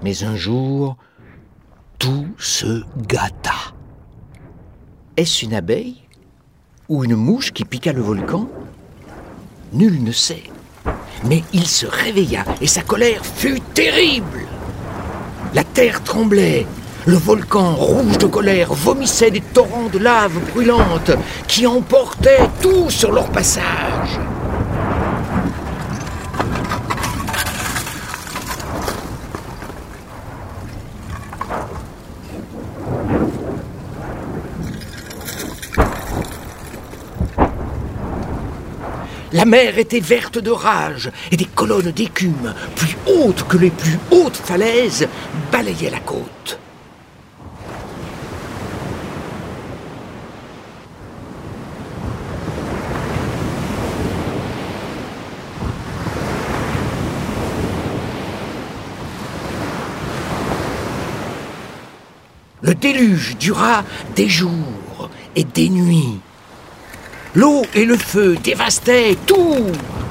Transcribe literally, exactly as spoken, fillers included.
Mais un jour, tout se gâta. Est-ce une abeille ou une mouche qui piqua le volcan? Nul ne sait. Mais il se réveilla et sa colère fut terrible. La terre tremblait. Le volcan, rouge de colère, vomissait des torrents de lave brûlante qui emportaient tout sur leur passage. La mer était verte de rage et des colonnes d'écume, plus hautes que les plus hautes falaises, balayaient la côte. Le déluge dura des jours et des nuits. L'eau et le feu dévastaient tout,